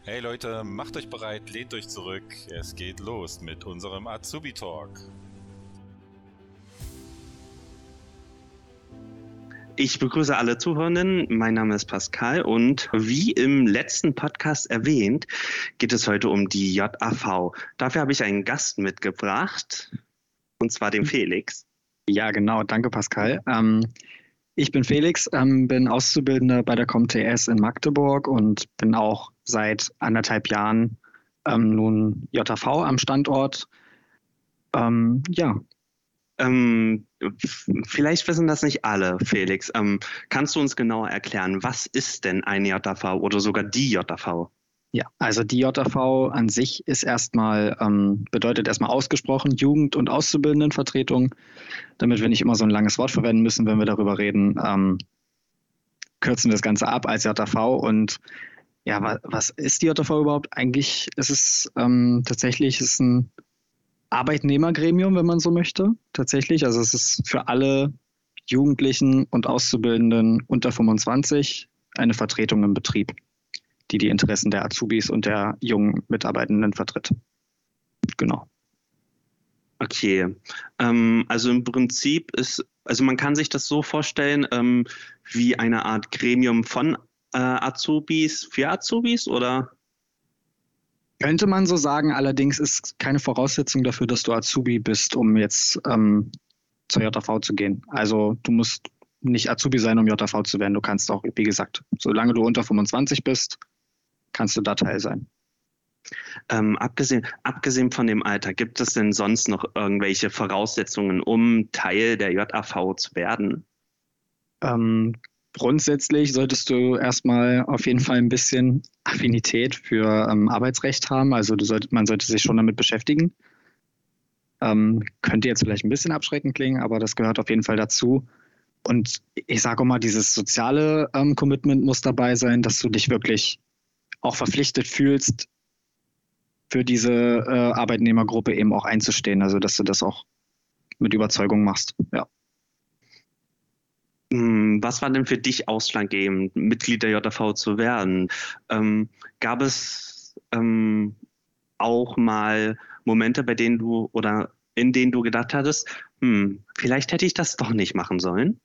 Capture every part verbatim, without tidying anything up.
Hey Leute, macht euch bereit, lehnt euch zurück. Es geht los mit unserem Azubi Talk. Ich begrüße alle Zuhörenden. Mein Name ist Pascal und wie im letzten Podcast erwähnt, geht es heute um die J A V. Dafür habe ich einen Gast mitgebracht, und zwar den Felix. Ja, genau. Danke, Pascal. Ähm, ich bin Felix, ähm, bin Auszubildender bei der ComTS in Magdeburg und bin auch seit anderthalb Jahren ähm, nun J A V am Standort. Ähm, ja. Ähm, vielleicht wissen das nicht alle, Felix. Ähm, kannst du uns genauer erklären, was ist denn eine J A V oder sogar die J A V? Ja, also die J A V an sich ist erstmal, ähm, bedeutet erstmal ausgesprochen Jugend- und Auszubildendenvertretung, damit wir nicht immer so ein langes Wort verwenden müssen, wenn wir darüber reden, ähm, kürzen wir das Ganze ab als J A V. Und ja, was, was ist die J A V überhaupt? Eigentlich ist es ähm, tatsächlich ist ein Arbeitnehmergremium, wenn man so möchte, tatsächlich. Also es ist für alle Jugendlichen und Auszubildenden unter fünfundzwanzig eine Vertretung im Betrieb, die die Interessen der Azubis und der jungen Mitarbeitenden vertritt. Genau. Okay, ähm, also im Prinzip ist, also man kann sich das so vorstellen, ähm, wie eine Art Gremium von äh, Azubis für Azubis, oder? Könnte man so sagen, allerdings ist keine Voraussetzung dafür, dass du Azubi bist, um jetzt ähm, zur J A V zu gehen. Also du musst nicht Azubi sein, um J A V zu werden. Du kannst auch, wie gesagt, solange du unter fünfundzwanzig bist, kannst du da Teil sein. Ähm, abgesehen, abgesehen von dem Alter, gibt es denn sonst noch irgendwelche Voraussetzungen, um Teil der J A V zu werden? Ähm, grundsätzlich solltest du erstmal auf jeden Fall ein bisschen Affinität für ähm, Arbeitsrecht haben. Also du sollt, man sollte sich schon damit beschäftigen. Ähm, könnte jetzt vielleicht ein bisschen abschreckend klingen, aber das gehört auf jeden Fall dazu. Und ich sage auch mal, dieses soziale ähm, Commitment muss dabei sein, dass du dich wirklich auch verpflichtet fühlst, für diese äh, Arbeitnehmergruppe eben auch einzustehen. Also dass du das auch mit Überzeugung machst. Ja. Was war denn für dich ausschlaggebend, Mitglied der J A V zu werden? Ähm, gab es ähm, auch mal Momente, bei denen du oder in denen du gedacht hattest, hm, vielleicht hätte ich das doch nicht machen sollen?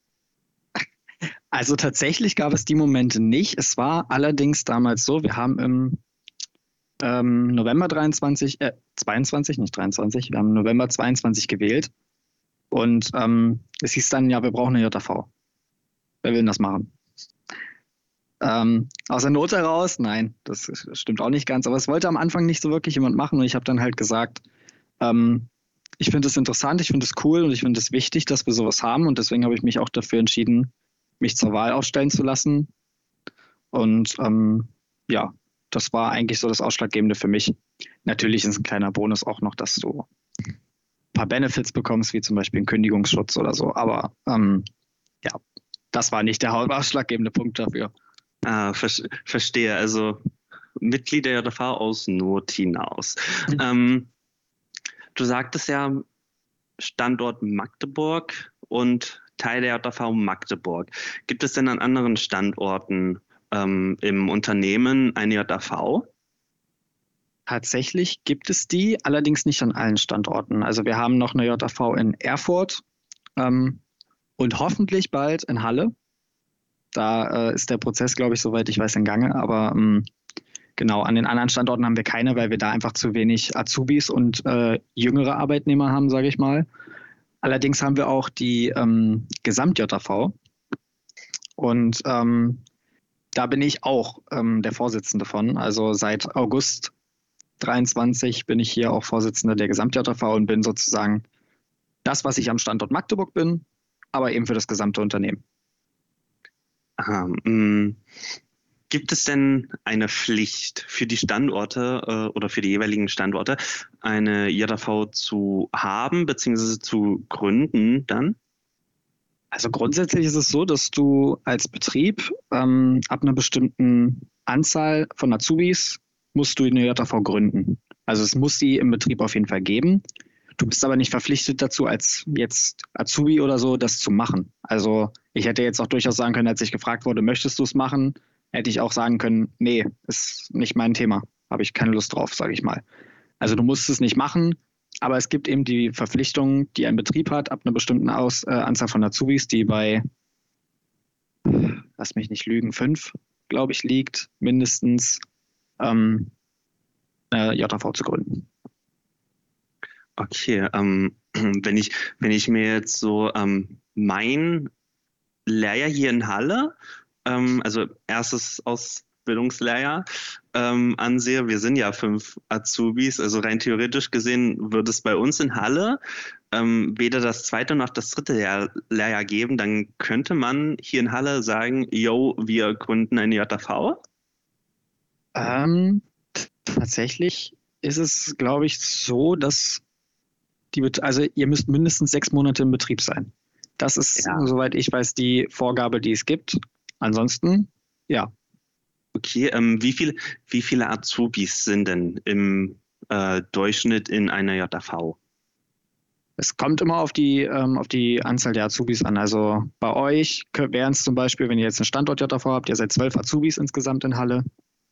Also tatsächlich gab es die Momente nicht. Es war allerdings damals so, wir haben im ähm, November dreiundzwanzig, äh, zweiundzwanzig, nicht dreiundzwanzig, wir haben im November zweiundzwanzig gewählt und ähm, es hieß dann, ja, wir brauchen eine J A V. Wer will denn das machen? Ähm, aus der Not heraus, nein, das stimmt auch nicht ganz, aber es wollte am Anfang nicht so wirklich jemand machen und ich habe dann halt gesagt, ähm, ich finde es interessant, ich finde es cool und ich finde es wichtig, dass wir sowas haben und deswegen habe ich mich auch dafür entschieden, mich zur Wahl aufstellen zu lassen und ähm, ja, das war eigentlich so das Ausschlaggebende für mich. Natürlich ist ein kleiner Bonus auch noch, dass du ein paar Benefits bekommst, wie zum Beispiel einen Kündigungsschutz oder so, aber ähm, ja, das war nicht der ausschlaggebende Punkt dafür. Ah, ver verstehe. Also Mitglied der J A V aus Not hinaus. Mhm. Ähm, du sagtest ja Standort Magdeburg und Teil der J A V Magdeburg. Gibt es denn an anderen Standorten ähm, im Unternehmen eine J A V? Tatsächlich gibt es die, allerdings nicht an allen Standorten. Also wir haben noch eine J A V in Erfurt ähm, und hoffentlich bald in Halle. Da äh, ist der Prozess, glaube ich, soweit ich weiß, in Gange. Aber ähm, genau, an den anderen Standorten haben wir keine, weil wir da einfach zu wenig Azubis und äh, jüngere Arbeitnehmer haben, sage ich mal. Allerdings haben wir auch die ähm, Gesamt-J A V. Und ähm, da bin ich auch ähm, der Vorsitzende von. Also seit August dreiundzwanzig bin ich hier auch Vorsitzender der Gesamt-J A V und bin sozusagen das, was ich am Standort Magdeburg bin, aber eben für das gesamte Unternehmen. Aha, mh. Gibt es denn eine Pflicht für die Standorte äh, oder für die jeweiligen Standorte, eine J A V zu haben bzw. zu gründen dann? Also grundsätzlich ist es so, dass du als Betrieb ähm, ab einer bestimmten Anzahl von Azubis musst du eine J A V gründen. Also es muss sie im Betrieb auf jeden Fall geben. Du bist aber nicht verpflichtet dazu, als jetzt Azubi oder so, das zu machen. Also ich hätte jetzt auch durchaus sagen können, als ich gefragt wurde, möchtest du es machen? hätte ich auch sagen können, nee, ist nicht mein Thema, habe ich keine Lust drauf, sage ich mal. Also du musst es nicht machen, aber es gibt eben die Verpflichtung, die ein Betrieb hat, ab einer bestimmten Aus, äh, Anzahl von Azubis, die bei, lass mich nicht lügen, fünf, glaube ich, liegt, mindestens ähm, eine J V zu gründen. Okay, ähm, wenn ich, wenn ich mir jetzt so ähm, mein Lehrjahr hier in Halle, ähm, also erstes Ausbildungslehrjahr, ähm, ansehe, wir sind ja fünf Azubis, also rein theoretisch gesehen würde es bei uns in Halle ähm, weder das zweite noch das dritte Lehr Lehrjahr geben, dann könnte man hier in Halle sagen, yo, wir gründen eine J V? Ähm, tatsächlich ist es, glaube ich, so, dass die, also ihr müsst mindestens sechs Monate im Betrieb sein. Das ist, ja, soweit ich weiß, die Vorgabe, die es gibt. Ansonsten, ja. Okay, ähm, wie viel, wie viele Azubis sind denn im äh, Durchschnitt in einer J V? Es kommt immer auf die, ähm, auf die Anzahl der Azubis an. Also bei euch wären es zum Beispiel, wenn ihr jetzt einen Standort J V habt, ihr seid zwölf Azubis insgesamt in Halle,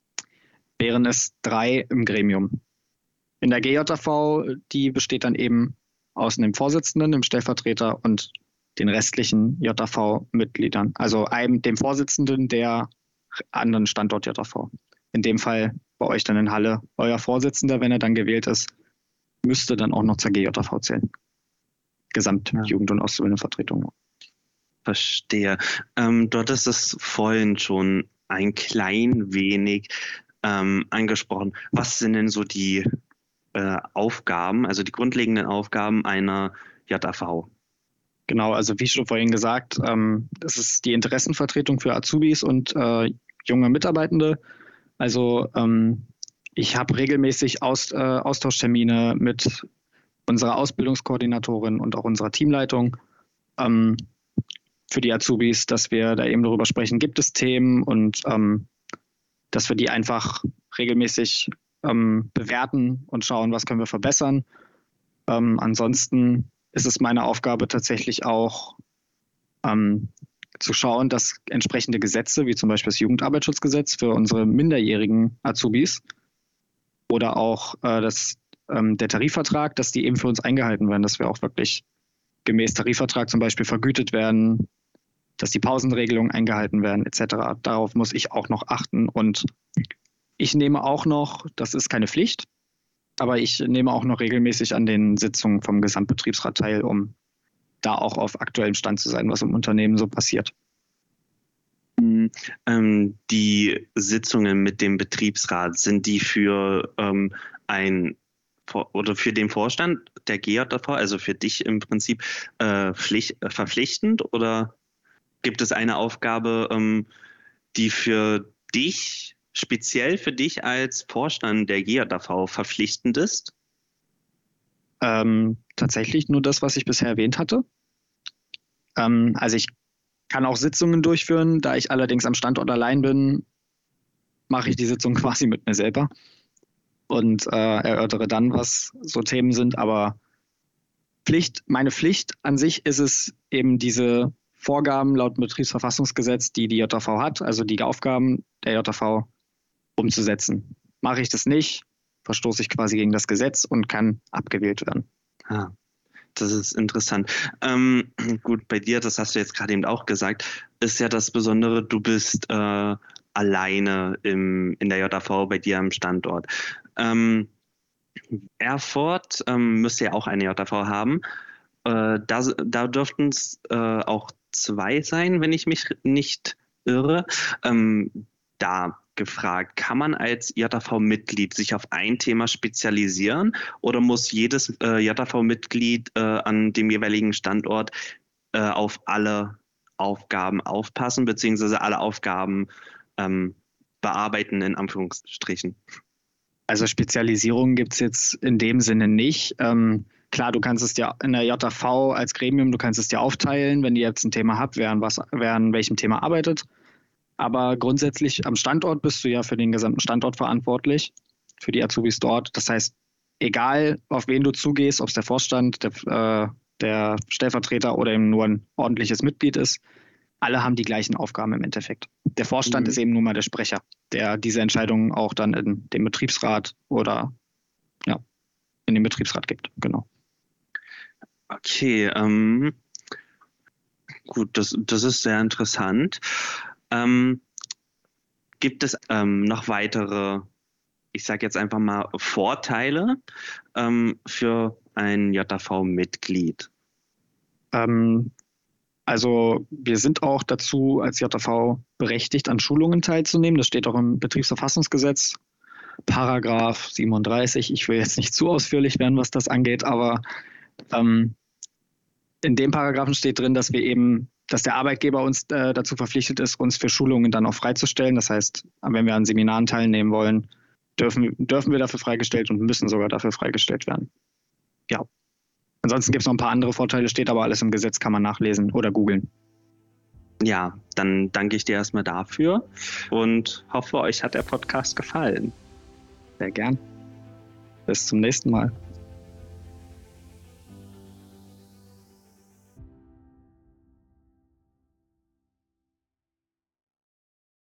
wären es drei im Gremium. In der G J V, die besteht dann eben aus dem Vorsitzenden, dem Stellvertreter und den restlichen J V-Mitgliedern. Also einem, dem Vorsitzenden der anderen Standort J V. In dem Fall bei euch dann in Halle. Euer Vorsitzender, wenn er dann gewählt ist, müsste dann auch noch zur G J V zählen. Gesamtjugend- und Auszubildendenvertretung. Verstehe. Ähm, dort ist es vorhin schon ein klein wenig ähm, angesprochen. Was sind denn so die äh, Aufgaben, also die grundlegenden Aufgaben einer J V? Genau, also wie schon vorhin gesagt, ähm, das ist die Interessenvertretung für Azubis und äh, junge Mitarbeitende. Also ähm, ich habe regelmäßig Aus, äh, Austauschtermine mit unserer Ausbildungskoordinatorin und auch unserer Teamleitung ähm, für die Azubis, dass wir da eben darüber sprechen, gibt es Themen und ähm, dass wir die einfach regelmäßig ähm, bewerten und schauen, was können wir verbessern. Ähm, ansonsten ist es meine Aufgabe tatsächlich auch ähm, zu schauen, dass entsprechende Gesetze, wie zum Beispiel das Jugendarbeitsschutzgesetz für unsere minderjährigen Azubis oder auch äh, das, ähm, der Tarifvertrag, dass die eben für uns eingehalten werden, dass wir auch wirklich gemäß Tarifvertrag zum Beispiel vergütet werden, dass die Pausenregelungen eingehalten werden et cetera. Darauf muss ich auch noch achten und ich nehme auch noch, das ist keine Pflicht, aber ich nehme auch noch regelmäßig an den Sitzungen vom Gesamtbetriebsrat teil, um da auch auf aktuellem Stand zu sein, was im Unternehmen so passiert. Ähm, die Sitzungen mit dem Betriebsrat, sind die für ähm, ein oder für den Vorstand der G J V, also für dich im Prinzip äh, Pflicht, äh, verpflichtend, oder gibt es eine Aufgabe, ähm, die für dich, speziell für dich als Vorstand der G J V verpflichtend ist? Ähm, tatsächlich nur das, was ich bisher erwähnt hatte. Ähm, also ich kann auch Sitzungen durchführen, da ich allerdings am Standort allein bin, mache ich die Sitzung quasi mit mir selber und äh, erörtere dann, was so Themen sind. Aber Pflicht, meine Pflicht an sich ist es eben diese Vorgaben laut Betriebsverfassungsgesetz, die die J V hat, also die Aufgaben der J V umzusetzen. Mache ich das nicht, verstoße ich quasi gegen das Gesetz und kann abgewählt werden. Ah, das ist interessant. Ähm, gut, bei dir, das hast du jetzt gerade eben auch gesagt, ist ja das Besondere, du bist äh, alleine im, in der J V bei dir am Standort. Ähm, Erfurt ähm, müsste ja auch eine J V haben. Äh, da, da dürften es äh, auch zwei sein, wenn ich mich nicht irre. Ähm, da gefragt, kann man als J V-Mitglied sich auf ein Thema spezialisieren oder muss jedes äh, J V-Mitglied äh, an dem jeweiligen Standort äh, auf alle Aufgaben aufpassen, beziehungsweise alle Aufgaben ähm, bearbeiten, in Anführungsstrichen? Also Spezialisierung gibt es jetzt in dem Sinne nicht. Ähm, klar, du kannst es dir in der J V als Gremium, du kannst es dir aufteilen, wenn ihr jetzt ein Thema habt, wer an, was, wer an welchem Thema arbeitet. Aber grundsätzlich am Standort bist du ja für den gesamten Standort verantwortlich, für die Azubis dort. Das heißt, egal auf wen du zugehst, ob es der Vorstand, der, äh, der Stellvertreter oder eben nur ein ordentliches Mitglied ist, alle haben die gleichen Aufgaben im Endeffekt. Der Vorstand Mhm. ist eben nur mal der Sprecher, der diese Entscheidungen auch dann in den Betriebsrat oder ja, in den Betriebsrat gibt. Genau. Okay, ähm, gut, das, das ist sehr interessant. Ähm, gibt es ähm, noch weitere, ich sage jetzt einfach mal, Vorteile ähm, für ein J A V-Mitglied? Ähm, also wir sind auch dazu als J A V berechtigt, an Schulungen teilzunehmen. Das steht auch im Betriebsverfassungsgesetz, Paragraph siebenunddreißig. Ich will jetzt nicht zu ausführlich werden, was das angeht, aber ähm, in dem Paragraphen steht drin, dass wir eben, dass der Arbeitgeber uns äh, dazu verpflichtet ist, uns für Schulungen dann auch freizustellen. Das heißt, wenn wir an Seminaren teilnehmen wollen, dürfen, dürfen wir dafür freigestellt und müssen sogar dafür freigestellt werden. Ja. Ansonsten gibt es noch ein paar andere Vorteile, steht aber alles im Gesetz, kann man nachlesen oder googeln. Ja, dann danke ich dir erstmal dafür und hoffe, euch hat der Podcast gefallen. Sehr gern. Bis zum nächsten Mal.